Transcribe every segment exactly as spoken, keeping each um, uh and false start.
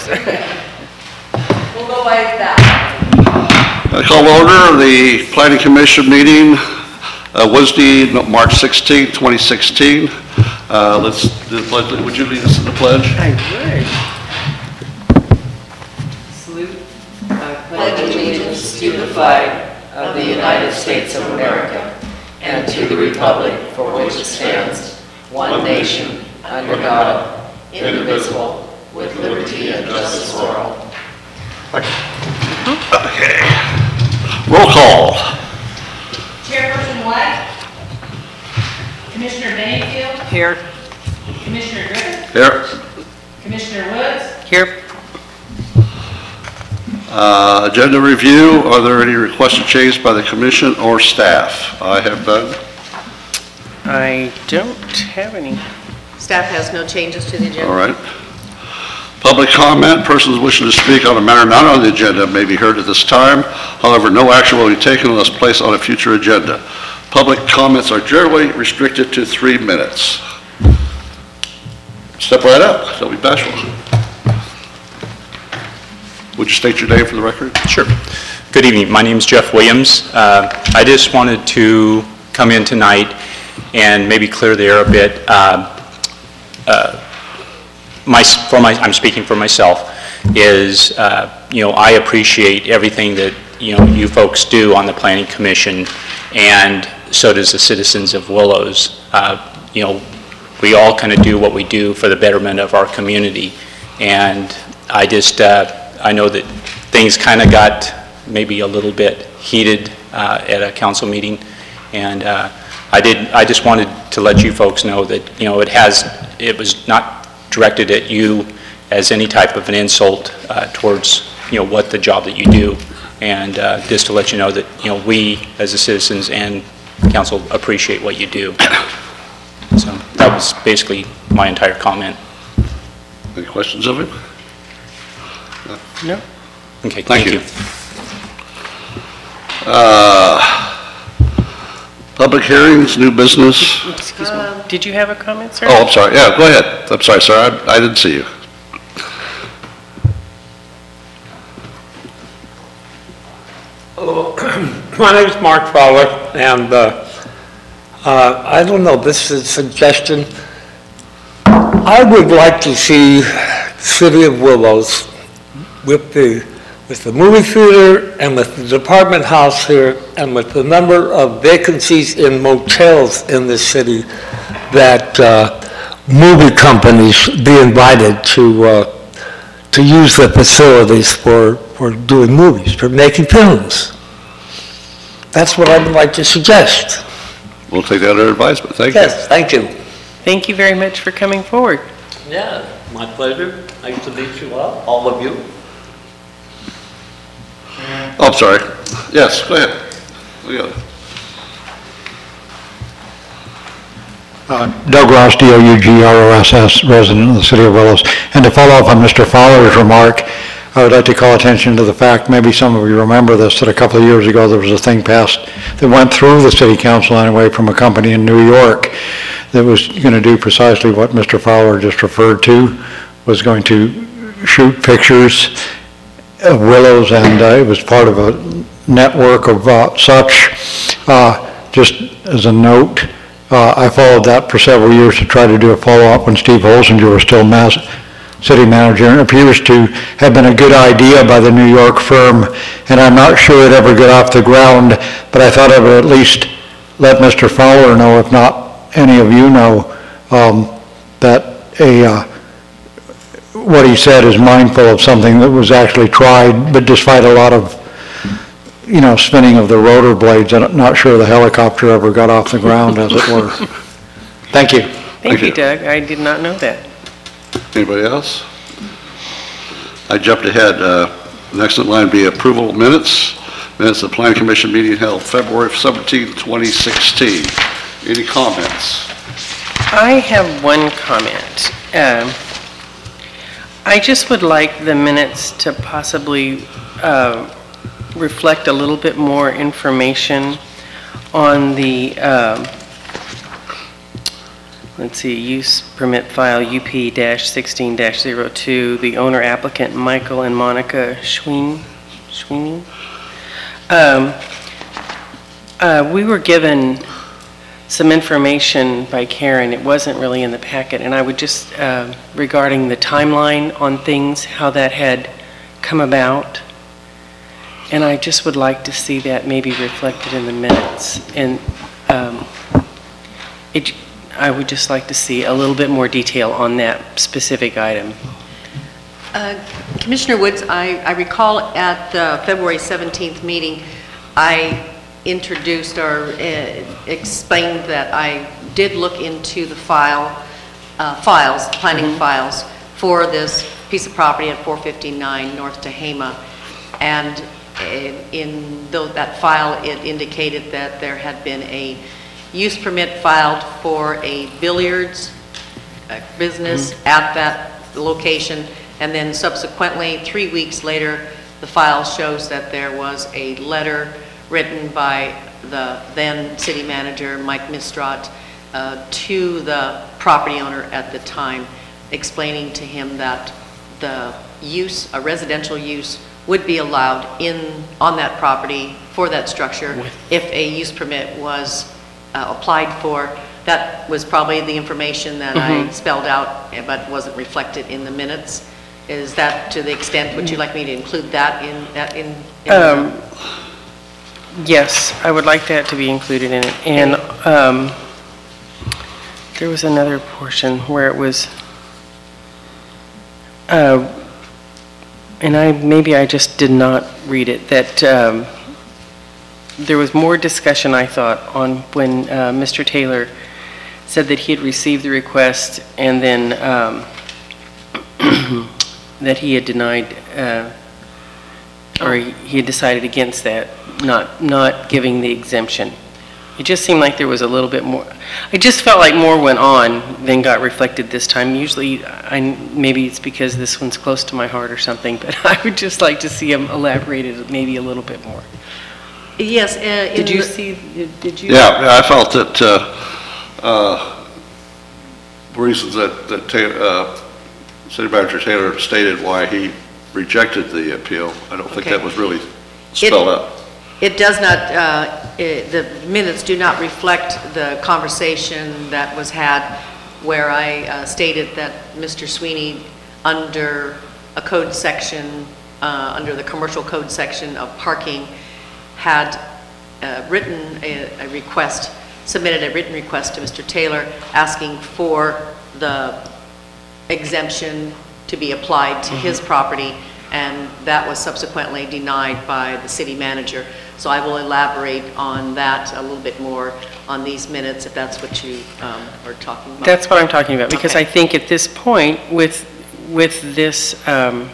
course. We'll go by that. I call order the Planning Commission meeting uh, Wednesday, March sixteenth, twenty sixteen. Uh, let's, would you lead us in the pledge? I would. Salute. I pledge allegiance to the flag of the United States of America and to the republic for which it stands, one nation, under God, indivisible, with liberty and justice for all. Okay. Roll call. Chairperson White, Commissioner Banfield, Here. Commissioner Griffith, Here. Commissioner Woods, Here. Uh, agenda review. Are there any requested changes by the commission or staff? I have none. I don't have any. Staff has no changes to the agenda. All right. Public comment. Persons wishing to speak on a matter not on the agenda may be heard at this time. However, no action will be taken unless placed on a future agenda. Public comments are generally restricted to three minutes. Step right up. Don't be bashful. Would you state your name for the record? Sure. Good evening. My name is Jeff Williams. Uh, I just wanted to come in tonight and maybe clear the air a bit. Uh, uh, my, for my, I'm speaking for myself. Is uh, you know, I appreciate everything that you know you folks do on the Planning Commission, and so does the citizens of Willows. Uh, you know, we all kind of do what we do for the betterment of our community, and I just. Uh, I know that things kind of got maybe a little bit heated uh, at a council meeting, and uh, I did. I just wanted to let you folks know that you know it has. It was not directed at you as any type of an insult uh, towards you know what the job that you do, and uh, just to let you know that you know we as the citizens and council appreciate what you do. So that was basically my entire comment. Any questions of him? No. Okay, Thank, thank you. you. Uh, public hearings, new business. Excuse me. Did you have a comment, sir? Oh, I'm sorry. Yeah, go ahead. I'm sorry, sir. I, I didn't see you. Hello, my name is Mark Fowler, and uh, uh, I don't know, this is a suggestion. I would like to see City of Willows with the with the movie theater and with the department house here and with the number of vacancies in motels in the city, that uh, movie companies be invited to uh, to use the facilities for, for doing movies, for making films. That's what I would like to suggest. We'll take that under advisement. Thank Yes, you. thank you. Thank you very much for coming forward. Yeah, my pleasure. Nice to meet you all, all of you. Oh, I'm sorry. Yes, go ahead. We got it. Uh, Doug Ross, D O U G R O S S, resident of the City of Willows. And to follow up on Mister Fowler's remark, I would like to call attention to the fact, maybe some of you remember this, that a couple of years ago there was a thing passed that went through the City Council anyway from a company in New York that was going to do precisely what Mister Fowler just referred to, was going to shoot pictures of Willows, and uh, it was part of a network of uh, such. Uh, just as a note, uh, I followed that for several years to try to do a follow-up when Steve Holsinger was still mas city manager, and it appears to have been a good idea by the New York firm, and I'm not sure it ever got off the ground, but I thought I would at least let Mister Fowler know, if not any of you know, um, that a uh, what he said is mindful of something that was actually tried, but despite a lot of, you know, spinning of the rotor blades, I'm not sure the helicopter ever got off the ground, as it were. Thank you. Thank, Thank you, you. Doug. I did not know that. Anybody else? I jumped ahead. Uh, the next in line would be approval of minutes. Minutes of the Planning Commission meeting held February seventeenth, twenty sixteen. Any comments? I have one comment. Um, I just would like the minutes to possibly uh, reflect a little bit more information on the um, let's see, use permit file U P sixteen dash zero two, the owner applicant Michael and Monica Schween, Schweeney. Um, uh, we were given some information by Karen, it wasn't really in the packet, and I would just, uh, regarding the timeline on things, how that had come about. And I just would like to see that maybe reflected in the minutes. And um, it, I would just like to see a little bit more detail on that specific item. Uh, Commissioner Woods, I, I recall at the February seventeenth meeting, I introduced or uh, explained that I did look into the file, uh, files, planning mm-hmm. files for this piece of property at four fifty-nine North Tehama. And in that file, it indicated that there had been a use permit filed for a billiards uh, business mm-hmm. at that location, and then subsequently, three weeks later, the file shows that there was a letter written by the then city manager, Mike Mistrot, uh, to the property owner at the time, explaining to him that the use, a residential use, would be allowed in on that property for that structure if a use permit was uh, applied for. That was probably the information that mm-hmm. I spelled out, but wasn't reflected in the minutes. Is that to the extent, would you like me to include that in that in? in um, yes, I would like that to be included in it. And um, there was another portion where it was. Uh, And I, maybe I just did not read it, that um, there was more discussion, I thought, on when uh, Mister Taylor said that he had received the request and then um, that he had denied, uh, or he, he had decided against that, not, not giving the exemption. It just seemed like there was a little bit more. I just felt like more went on than got reflected this time. Usually, I, maybe it's because this one's close to my heart or something, but I would just like to see him elaborated maybe a little bit more. Yes. Uh, did you the, see, did you? Yeah, I felt that uh, uh, reasons that, that Taylor, uh, City Manager Taylor stated why he rejected the appeal, I don't think okay. that was really spelled it, out. It does not, uh, it, the minutes do not reflect the conversation that was had where I uh, stated that Mister Sweeney, under a code section, uh, under the commercial code section of parking, had uh, written a, a request, submitted a written request to Mister Taylor asking for the exemption to be applied to mm-hmm. his property, and that was subsequently denied by the city manager. So I will elaborate on that a little bit more on these minutes if that's what you um, are talking about. That's what I'm talking about, because okay. I think at this point with with this um,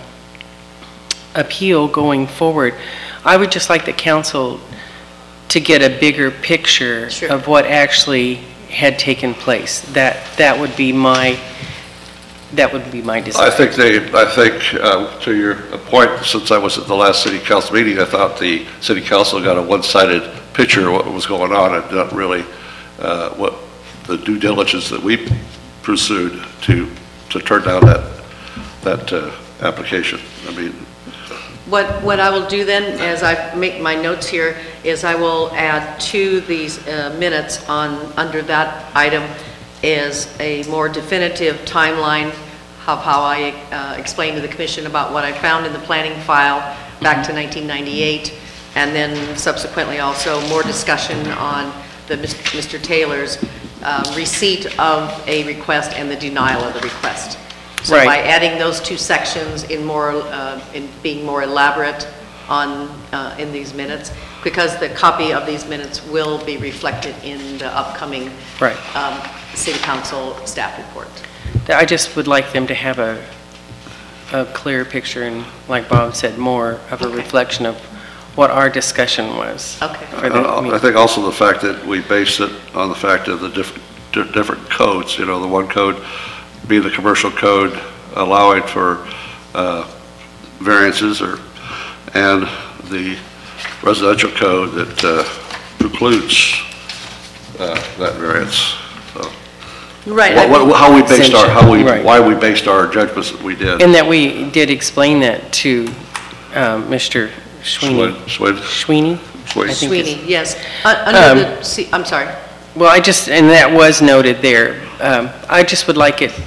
appeal going forward, I would just like the council to get a bigger picture sure. of what actually had taken place. That that would be my that would be my desire. I think they, I think uh, to your point, since I was at the last city council meeting, I thought the city council got a one-sided picture of what was going on and not really uh, what the due diligence that we pursued to to turn down that that uh, application. I mean, what what I will do then, as I make my notes here, is I will add to these uh, minutes on under that item is a more definitive timeline of how I uh, explained to the commission about what I found in the planning file back to nineteen ninety-eight, and then subsequently also more discussion on the Mister Taylor's uh, receipt of a request and the denial of the request. So right. by adding those two sections in more, uh, in being more elaborate on uh, in these minutes, because the copy of these minutes will be reflected in the upcoming right. um, City Council staff report. I just would like them to have a a clear picture and, like Bob said, more of a okay. reflection of what our discussion was. Okay. For the uh, I think also the fact that we based it on the fact of the diff different codes. You know, the one code being the commercial code allowing for uh, variances, or and the residential code that uh, precludes uh, that variance. So. Right. what- what- how we based our, how we, Right. why we based our judgments that we did. And that we did explain that to um, Mister Sweeney. Swede, Sweeney? Swede. I think it's- Sweeney, yes. Un- Under Um, the, C- I'm sorry. Well, I just, and that was noted there. Um, I just would like it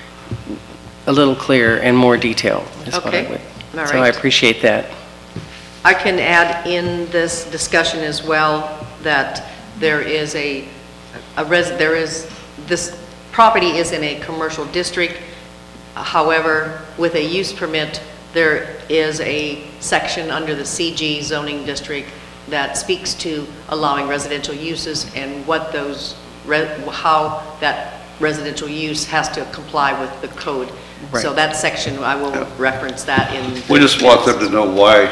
a little clearer and more detail is what I Okay. would. All So I right. appreciate that. I can add in this discussion as well that there is a, a res, there is, this property is in a commercial district. However, with a use permit, there is a section under the C G zoning district that speaks to allowing residential uses and what those, re- how that residential use has to comply with the code. So Right. that section, I will reference that in. We the just want them text. to know why,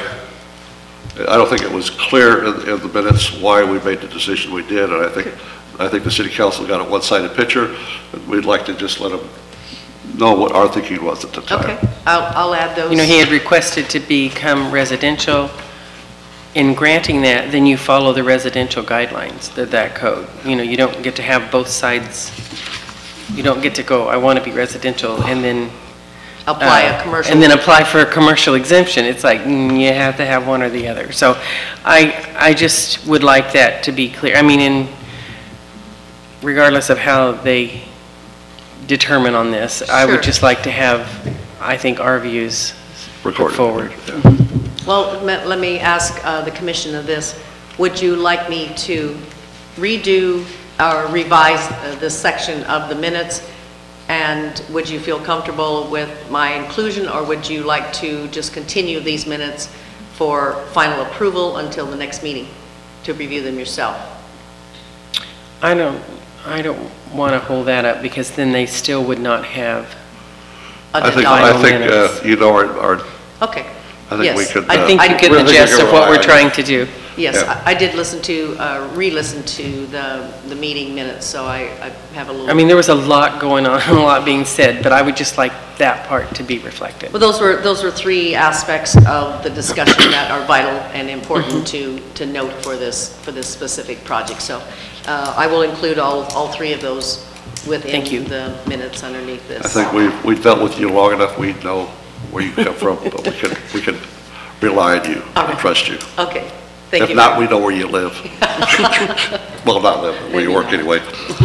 I don't think it was clear in, in the minutes why we made the decision we did, and I think, I think the city council got a one-sided picture, and we'd like to just let them know what our thinking was at the time. Okay, I'll, I'll add those. You know, he had requested to become residential. In granting that, then you follow the residential guidelines, that, that code. You know, you don't get to have both sides. You don't get to go, I want to be residential, and then Apply uh, a commercial. and then apply for a commercial exemption. It's like, mm, you have to have one or the other. So I, I just would like that to be clear. I mean, in, regardless of how they determine on this, I would Sure. just like to have, I think, our views put Recorded. forward. Yeah. Well, me- let me ask uh, the commission of this. Would you like me to redo or revise uh, this section of the minutes? And would you feel comfortable with my inclusion, or would you like to just continue these minutes for final approval until the next meeting to review them yourself? I don't, I don't want to hold that up, because then they still would not have, I think, Adopted. I think, minutes. uh, you know, our, our, Okay. I think we Yes. could. I uh, think you get really the gist think of what we're right. trying to do. Yes, Yeah. I I did listen to, uh, re-listen to the, the meeting minutes, so I, I have a little. I mean, there was a lot going on, a lot being said, but I would just like that part to be reflected. Well, those were, those were three aspects of the discussion that are vital and important to, to note for this, for this specific project. So uh, I will include all, all three of those Thank you. within the minutes underneath this. I think we, we dealt with you long enough, we know where you come from, but we can, we can rely on you and trust you. Okay, thank you. If not, we know where you live. Well, not live, but where you Maybe work not. anyway.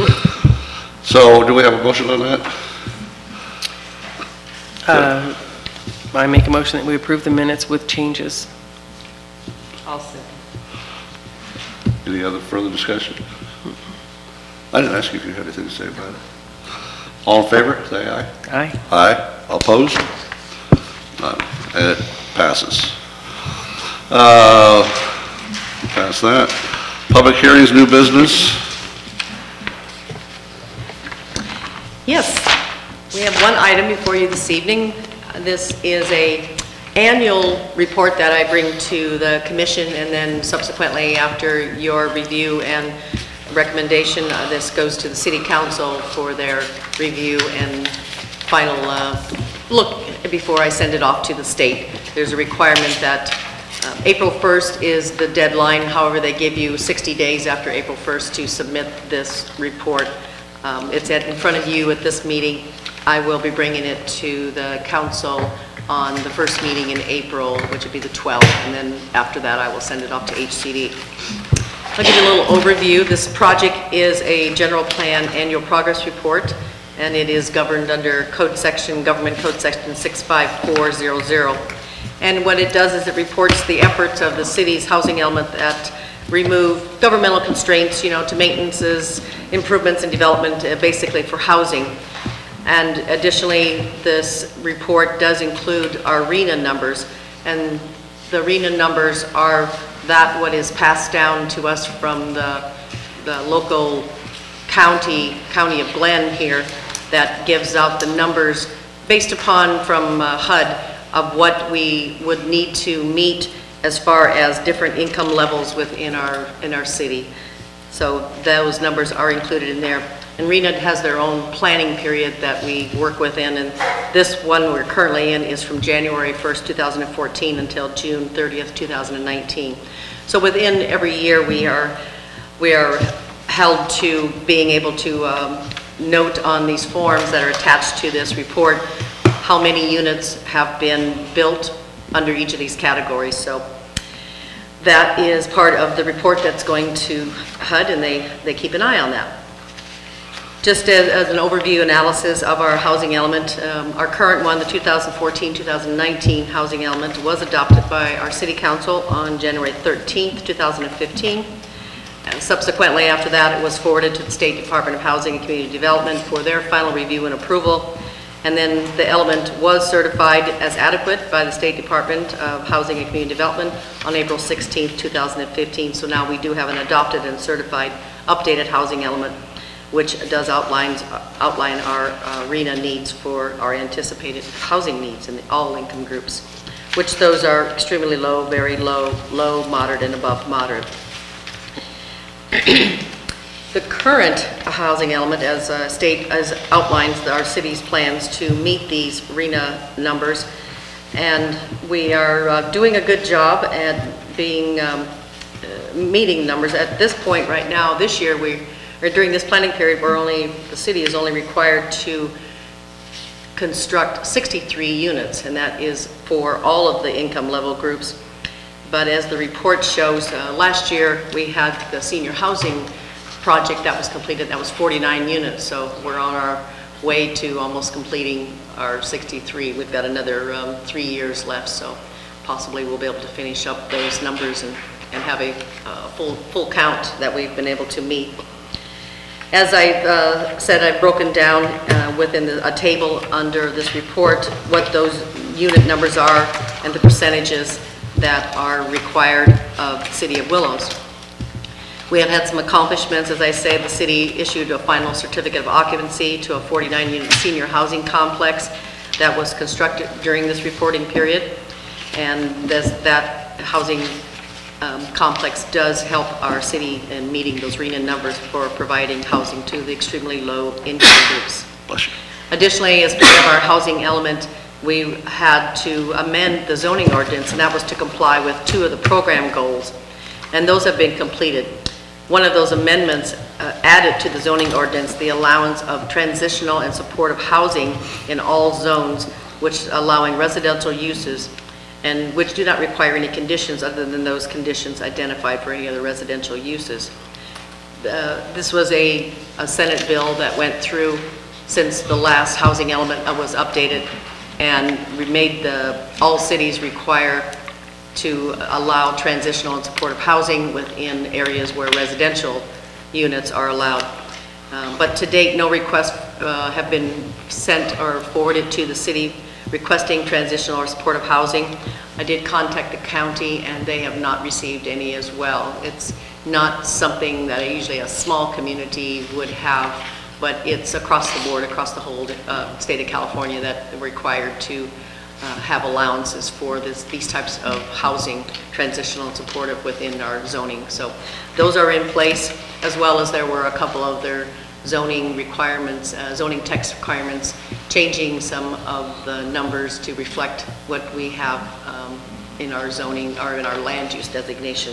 So do we have a motion on that? Uh, I make a motion that we approve the minutes with changes. I'll second. Any other further discussion? I didn't ask you if you had anything to say about it. All in favor, say aye. Aye. Aye. Opposed? None. And it passes. Uh, Pass that. Public hearings, new business. Yes, we have one item before you this evening. This is a annual report that I bring to the commission, and then subsequently, after your review and recommendation, uh, this goes to the city council for their review and final uh, look before I send it off to the state. There's a requirement that uh, April first is the deadline. However, they give you sixty days after April first to submit this report. Um, It's at, in front of you at this meeting. I will be bringing it to the council on the first meeting in April, which would be the twelfth, and then after that, I will send it off to H C D. I'll give you a little overview. This project is a general plan annual progress report, and it is governed under code section, government code section six five four zero zero. And what it does is it reports the efforts of the city's housing element that remove governmental constraints, you know, to maintenances, improvements and development, uh, basically for housing. And additionally, this report does include our RENA numbers, and the RENA numbers are that what is passed down to us from the, the local county, County of Glen here, that gives out the numbers based upon from uh, H U D of what we would need to meet as far as different income levels within our, in our city. So those numbers are included in there. And RENA has their own planning period that we work within, and this one we're currently in is from January first, two thousand fourteen until June thirtieth, two thousand nineteen. So within every year we are, we are held to being able to um, note on these forms that are attached to this report how many units have been built under each of these categories. So that is part of the report that's going to H U D, and they, they keep an eye on that. Just as, as an overview analysis of our housing element, um, our current one, the two thousand fourteen two thousand nineteen housing element, was adopted by our City Council on January thirteenth two thousand fifteen. And subsequently, after that, it was forwarded to the State Department of Housing and Community Development for their final review and approval. And then the element was certified as adequate by the State Department of Housing and Community Development on April sixteenth two thousand fifteen. So now we do have an adopted and certified updated housing element, which does outline, outline our uh, RHNA needs for our anticipated housing needs in all income groups, which those are extremely low, very low, low, moderate, and above moderate. The current housing element, as uh, state as outlines our city's plans to meet these RHNA numbers, and we are uh, doing a good job at being um, uh, meeting numbers at this point right now. This year, we or during this planning period, we're only the city is only required to construct sixty-three units, and that is for all of the income level groups. But as the report shows, uh, last year we had the senior housing project that was completed, that was forty-nine units, so we're on our way to almost completing our sixty-three. We've got another um, three years left, so possibly we'll be able to finish up those numbers and, and have a uh, full, full count that we've been able to meet. As I uh, said, I've broken down uh, within the, a table under this report what those unit numbers are and the percentages that are required of the City of Willows. We have had some accomplishments. As I say, the city issued a final certificate of occupancy to a forty-nine unit senior housing complex that was constructed during this reporting period. And this, that housing um, complex does help our city in meeting those RHNA numbers for providing housing to the extremely low income groups. Bless you. Additionally, as part of our housing element, we had to amend the zoning ordinance, and that was to comply with two of the program goals, and those have been completed. One of those amendments uh, added to the zoning ordinance the allowance of transitional and supportive housing in all zones, which allowing residential uses and which do not require any conditions other than those conditions identified for any other residential uses. Uh, this was a, a Senate bill that went through since the last housing element was updated, and we made the, all cities require to allow transitional and supportive housing within areas where residential units are allowed. Um, but to date, no requests uh, have been sent or forwarded to the city requesting transitional or supportive housing. I did contact the county, and they have not received any as well. It's not something that usually a small community would have, but it's across the board, across the whole uh, state of California, that they're required to uh, have allowances for this, these types of housing, transitional and supportive, within our zoning. So those are in place, as well as there were a couple of their zoning requirements, uh, zoning text requirements, changing some of the numbers to reflect what we have um, in our zoning or in our land use designation.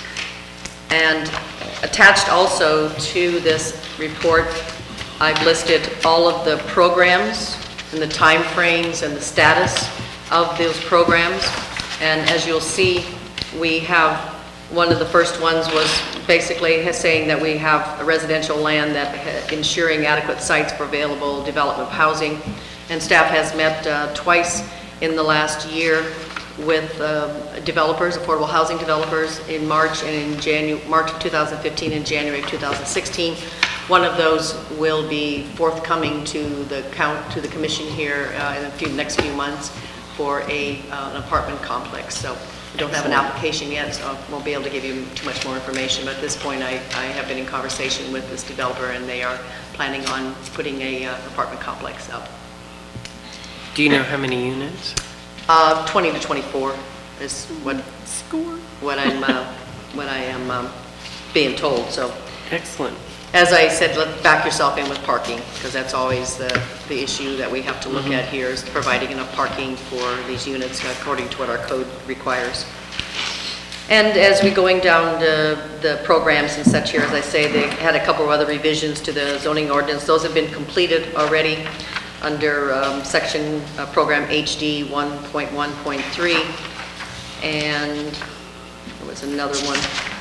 And attached also to this report, I've listed all of the programs and the time frames and the status of those programs. And as you'll see, we have, one of the first ones was basically saying that we have a residential land that ensuring adequate sites for available development of housing. And staff has met uh, twice in the last year with uh, developers, affordable housing developers, in March and in January, March of two thousand fifteen and January of two thousand sixteen. One of those will be forthcoming to the count to the commission here uh, in the few, next few months for a uh, an apartment complex. So we don't have an application yet, so I won't be able to give you too much more information. But at this point, I, I have been in conversation with this developer, and they are planning on putting a uh, apartment complex up. Do you know how many units? Uh, twenty to twenty-four is what what I'm uh, what I am um, being told. So Excellent. as I said, let back yourself in with parking, because that's always the the issue that we have to look at here, is providing enough parking for these units according to what our code requires. And as we going down the, the programs and such here, as I say, they had a couple of other revisions to the zoning ordinance. Those have been completed already under um, section uh, program H D one point one point three. And there was another one.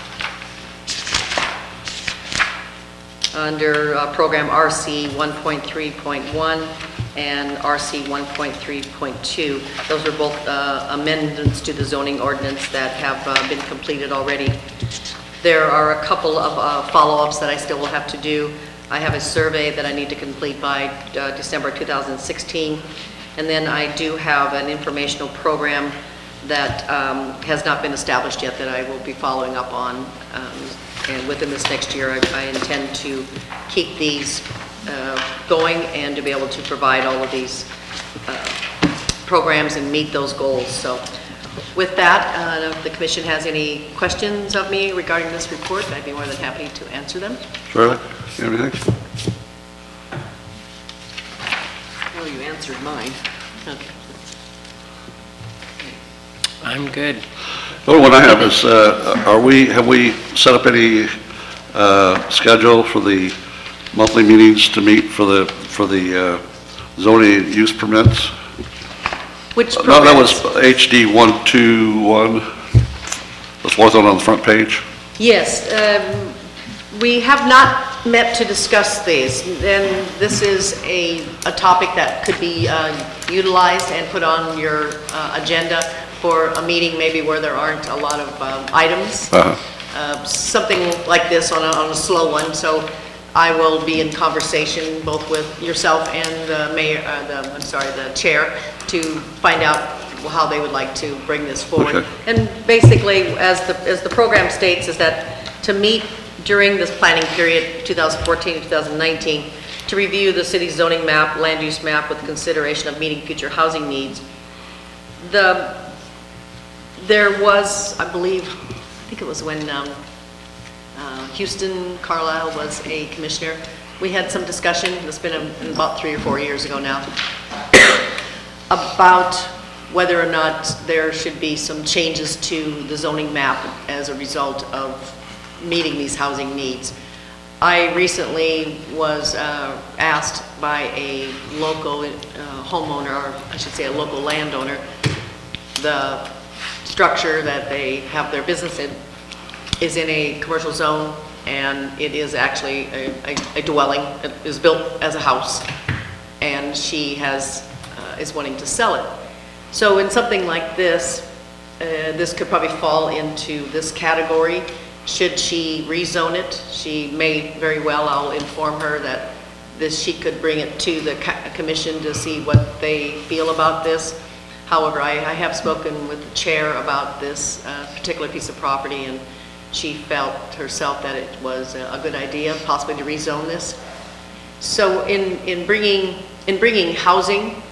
Under uh, program R C one point three point one and R C one point three point two. Those are both uh, amendments to the zoning ordinance that have uh, been completed already. There are a couple of uh, follow-ups that I still will have to do. I have a survey that I need to complete by uh, December two thousand sixteen. And then I do have an informational program that um, has not been established yet that I will be following up on. Um, and within this next year, I, I intend to keep these uh, going and to be able to provide all of these uh, programs and meet those goals. So with that, uh, if the commission has any questions of me regarding this report, I'd be more than happy to answer them. Shirley, you have anything? Oh, you answered mine. Okay. I'm good. The only one I have is, uh, are we, have we set up any uh, schedule for the monthly meetings to meet for the, for the uh, zoning use permits? Which No, that programs? was H D one two one, the fourth one on the front page. Yes, um, we have not met to discuss these, and this is a, a topic that could be uh, utilized and put on your uh, agenda for a meeting maybe where there aren't a lot of um, items. Uh-huh. Uh, something like this on a, on a slow one, so I will be in conversation both with yourself and the mayor, uh, the, I'm sorry, the chair, to find out how they would like to bring this forward. Okay. And basically, as the, as the program states, is that to meet during this planning period, two thousand fourteen to two thousand nineteen, to review the city's zoning map, land use map with consideration of meeting future housing needs. The, there was, I believe, I think it was when um, uh, Houston Carlisle was a commissioner, we had some discussion, it's been a, about three or four years ago now, about whether or not there should be some changes to the zoning map as a result of meeting these housing needs. I recently was uh, asked by a local uh, homeowner, or I should say a local landowner, the structure that they have their business in is in a commercial zone, and it is actually a, a, a dwelling. It is built as a house, and she has uh, is wanting to sell it. So in something like this, uh, this could probably fall into this category. Should she rezone it, she may very well, I'll inform her that this, she could bring it to the commission to see what they feel about this. However, I, I have spoken with the chair about this uh, particular piece of property, and she felt herself that it was a, a good idea, possibly to rezone this. So in, in bringing, in bringing housing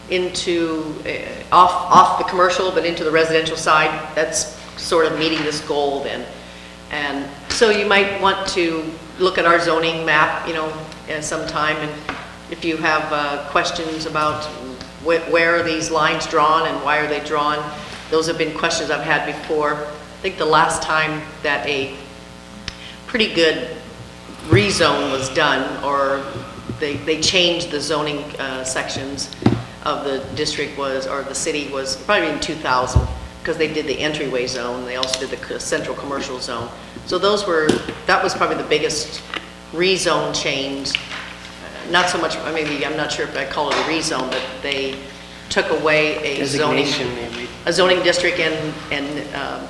into, uh, off, off the commercial, but into the residential side, that's sort of meeting this goal then. And so you might want to look at our zoning map, you know, uh, sometime, and if you have uh, questions about wh where are these lines drawn and why are they drawn, those have been questions I've had before. I think the last time that a pretty good rezone was done, or they, they changed the zoning uh, sections of the district was, or the city was probably in two thousand, because they did the entryway zone, they also did the central commercial zone. So those were, that was probably the biggest rezone change. Not so much, I mean, I'm not sure if I call it a rezone, but they took away a zoning, Designation, maybe. a zoning district and, and um,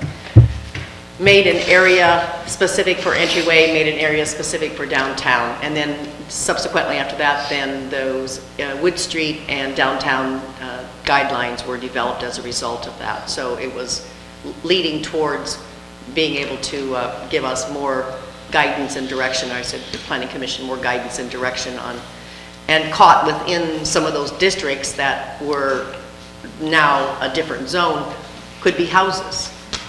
made an area specific for entryway, made an area specific for downtown. And then subsequently after that, then those uh, Wood Street and downtown uh, guidelines were developed as a result of that. So it was leading towards being able to uh, give us more guidance and direction. I said the Planning Commission more guidance and direction on, and caught within some of those districts that were now a different zone could be houses.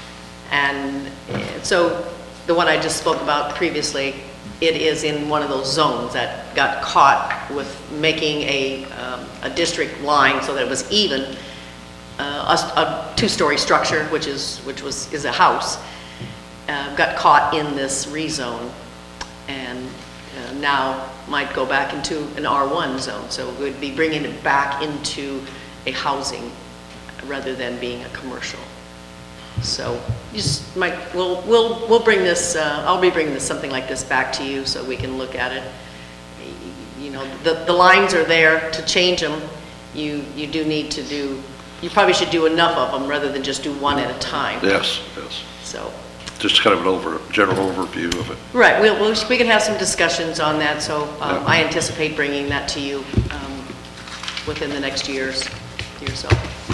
And so the one I just spoke about previously, it is in one of those zones that got caught with making a, um, a district line so that it was even. uh, a, a two-story structure, which is, which was, is a house, uh, got caught in this rezone, and uh, now might go back into an R one zone. So we'd be bringing it back into a housing rather than being a commercial. So you just might, we'll, we'll, we'll bring this, uh, I'll be bringing this, something like this back to you so we can look at it. You know, the, the lines are there to change them. You, you do need to do, you probably should do enough of them rather than just do one at a time. Yes, yes. So. Just kind of an over, general overview of it. Right, we'll, we'll, we can have some discussions on that, so um, Yeah. I anticipate bringing that to you um, within the next years, year or so.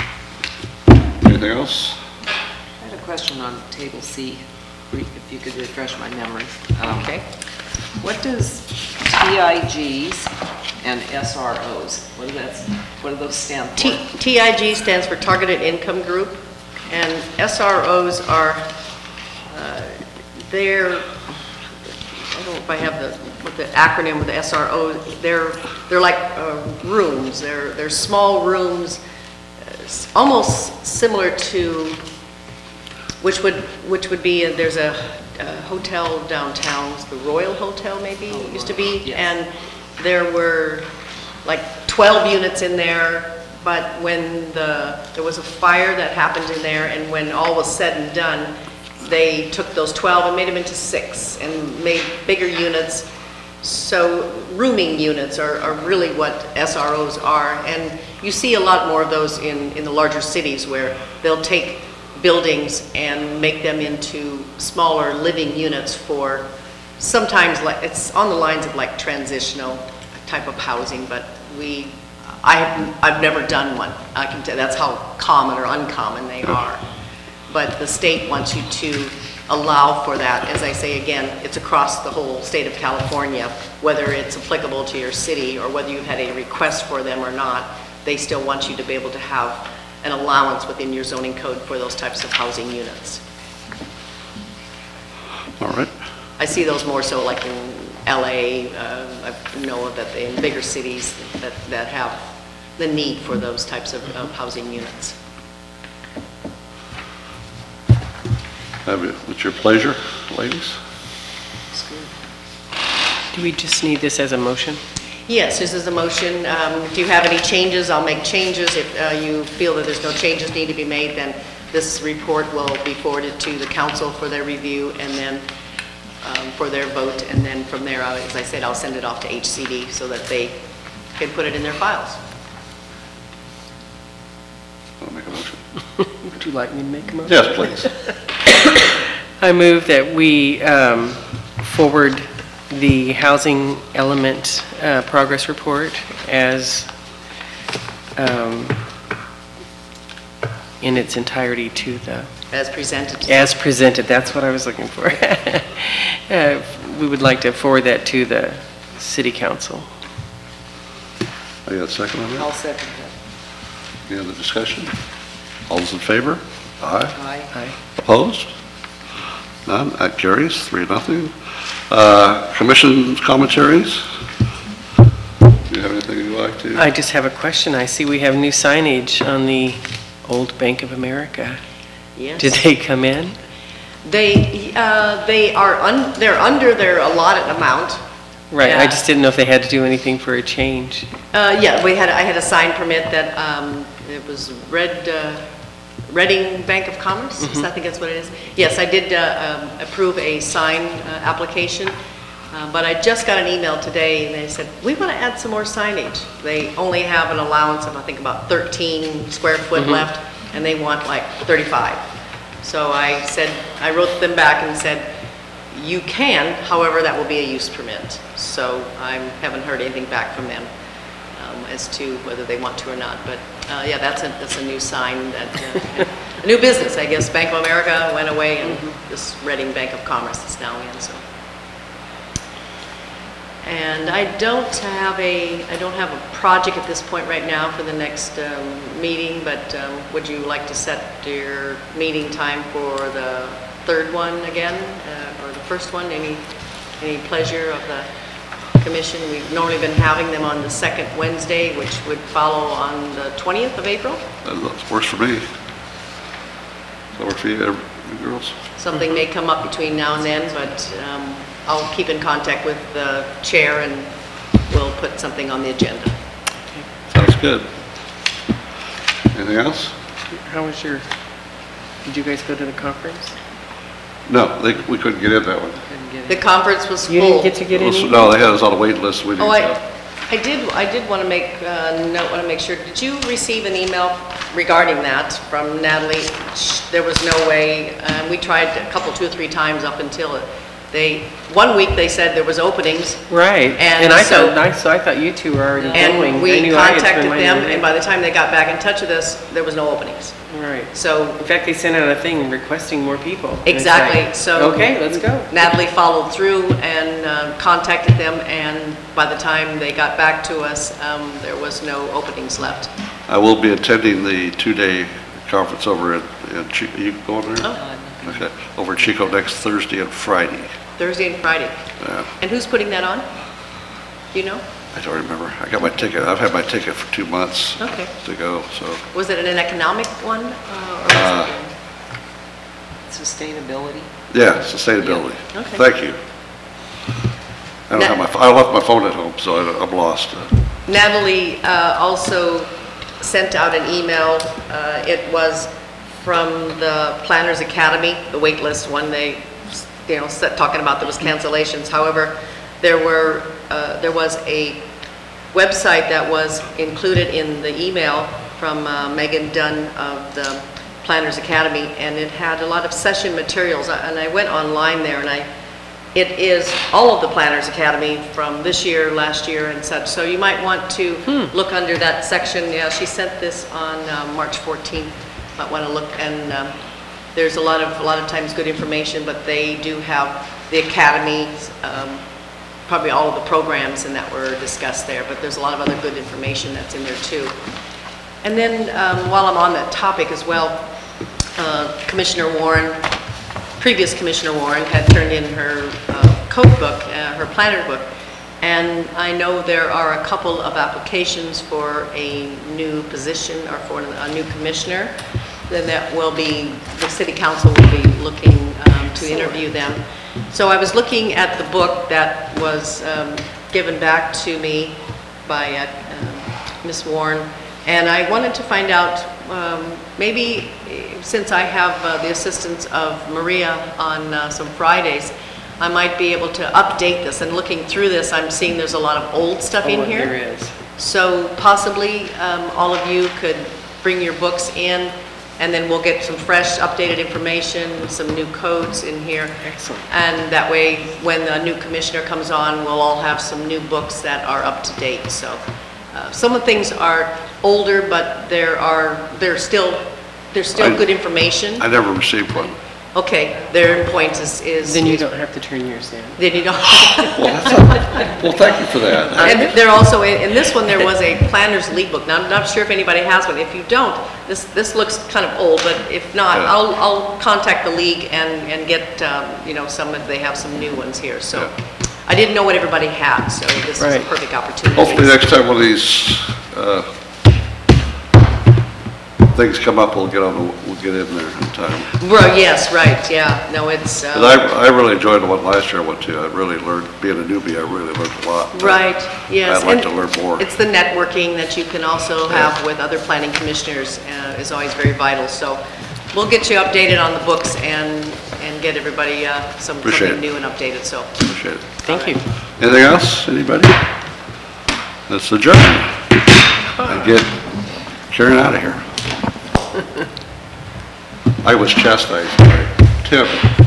Anything else? I had a question on table C, if you could refresh my memory. Um, Okay. What does T I Gs and S R Os, what do that, what do those stand for? T T I G stands for Targeted Income Group, and S R Os are, uh, they're, I don't know if I have the, what the acronym with the S R O, they're, they're like uh, rooms, they're, they're small rooms, uh, almost similar to, which would, which would be, uh, there's a, a hotel downtown, the Royal Hotel maybe, it used to be, yes. And there were like twelve units in there, but when the, there was a fire that happened in there, and when all was said and done, they took those twelve and made them into six and made bigger units. So rooming units are, are really what S R Os are, and you see a lot more of those in, in the larger cities where they'll take buildings and make them into smaller living units for sometimes, like it's on the lines of like transitional type of housing, but we, I have, I've never done one. I can tell that's how common or uncommon they are. But the state wants you to allow for that. As I say again, it's across the whole state of California, whether it's applicable to your city or whether you've had a request for them or not, they still want you to be able to have an allowance within your zoning code for those types of housing units. All right. I see those more so like in L A, uh, I know that in bigger cities that, that have the need for those types of, of housing units. Have you, it's your pleasure, ladies. Do we just need this as a motion? Yes, this is a motion. Um, if you have any changes, I'll make changes. If uh, you feel that there's no changes need to be made, then this report will be forwarded to the council for their review and then um, for their vote. And then from there, I, as I said, I'll send it off to H C D so that they can put it in their files. I'll make a motion. Would you like me to make a motion? Yes, please. I move that we um, forward the housing element uh, progress report as um, in its entirety to the, As presented. as presented, that's what I was looking for. uh, we would like to forward that to the city council. I got a second on I'll that? second that. Any other discussion? All those in favor? Aye. Aye. Aye. Opposed? None, that carries, three, nothing. Uh, Commission commentaries? Do you have anything you'd like to? I just have a question. I see we have new signage on the old Bank of America. Yes. Did they come in? They, uh, they are, un they're under their allotted amount. Right, Yeah. I just didn't know if they had to do anything for a change. Uh, yeah, we had, I had a sign permit that, um, it was Red, uh, Reading Bank of Commerce, Mm-hmm. I think that's what it is. Yes, I did, uh, um, approve a sign, uh, application, uh, but I just got an email today and they said, we want to add some more signage. They only have an allowance of, I think, about thirteen square foot Mm-hmm. left, and they want like thirty-five. So I said, I wrote them back and said, you can, however, that will be a use permit. So I haven't heard anything back from them um, as to whether they want to or not. But uh, yeah, that's a, that's a new sign, that uh, a new business, I guess. Bank of America went away, and this Reading Bank of Commerce is now in. So, and I don't have a I don't have a project at this point right now for the next um, meeting. But um, would you like to set your meeting time for the third one again, uh, or the first one? Any any pleasure of the Commission. We've normally been having them on the second Wednesday, which would follow on the twentieth of April. That works for me. Does that work for you, you girls? Something may come up between now and then, but um, I'll keep in contact with the chair and we'll put something on the agenda. Sounds good. Anything else? How was your, did you guys go to the conference? No, they, we couldn't get in that one. The conference was full. You didn't get to get any? No, they had us on a wait list. We didn't Oh, I, go. I did, I did want to make, uh, note, want to make sure, did you receive an email regarding that from Natalie? Sh- There was no way, um, we tried a couple, two or three times up until it- they, one week they said there was openings, Right. And And I so- thought, I so I thought you two were already going. and I we knew I had contacted reminded them, them. and by the time they got back in touch with us, there was no openings. Right. So In fact, they sent out a thing requesting more people. And it's Exactly, like, so. Okay, let's go. Natalie followed through and uh, contacted them, and by the time they got back to us, um, there was no openings left. I will be attending the two-day conference over in, in Chico. You going there? Oh, Okay. Over in Chico next Thursday and Friday. Thursday and Friday. Yeah. And who's putting that on? Do you know? I don't remember. I got my ticket. I've had my ticket for two months Okay. to go, so. Was it an economic one? uh, or was Uh, it- Sustainability. Yeah, sustainability. Okay. Thank you. I don't have my, I left my phone at home, so I- I'm lost. Natalie uh, also sent out an email. Uh, It was from the Planners Academy, the wait list one, they, you know, set- talking about there was cancellations. However, there were, uh, there was a website that was included in the email from uh, Megan Dunn of the Planners Academy, and it had a lot of session materials. And I went online there, and I, it is all of the Planners Academy from this year, last year, and such. So you might want to look under that section. Yeah, she sent this on uh, March fourteenth. Might want to look, and um, there's a lot of, a lot of times good information, but they do have the academy, um, probably all of the programs and that were discussed there, but there's a lot of other good information that's in there too. And then um, while I'm on that topic as well, uh, Commissioner Warren, previous Commissioner Warren had turned in her uh, code book, uh, her planner book, and I know there are a couple of applications for a new position or for a new commissioner. Then that will be, the city council will be looking um, to interview them. So I was looking at the book that was um, given back to me by uh, uh, Miz Warren, and I wanted to find out, um, maybe eh, since I have uh, the assistance of Maria on uh, some Fridays, I might be able to update this. And looking through this, I'm seeing there's a lot of old stuff in Oh, here. there is. So possibly um, all of you could bring your books in, and then we'll get some fresh, updated information, some new codes in here. Excellent. And that way, when the new commissioner comes on, we'll all have some new books that are up to date. So uh, some of the things are older, but there are, there's still, there's still I- good information. I never received one. Okay, their point is, is. Then you don't have to turn yours in. Then you don't. Well, that's not- well, thank you for that. And there also, in in this one, there was a planner's league book. Now, I'm not sure if anybody has one. If you don't, this, this looks kind of old, but if not, Yeah. I'll, I'll contact the league and, and get, um, you know, some, if they have some new ones here. So Yeah. I didn't know what everybody had, so this is a Right. perfect opportunity. Hopefully next time one of these uh, things come up, we'll get on, the- we'll get in there in time. Well, yes, right, yeah. No, it's, But uh, I, I really enjoyed the one last year I went to. I really learned, being a newbie, I really learned a lot. right, yes. I'd like And to learn more. It's the networking that you can also have with other planning commissioners uh, is always very vital. So we'll get you updated on the books and, and get everybody uh, some, Appreciate something it. new and updated, so. Appreciate it. Thank you. Anything else, anybody? Let's adjourn and get Karen out of here. I was chastised by Tim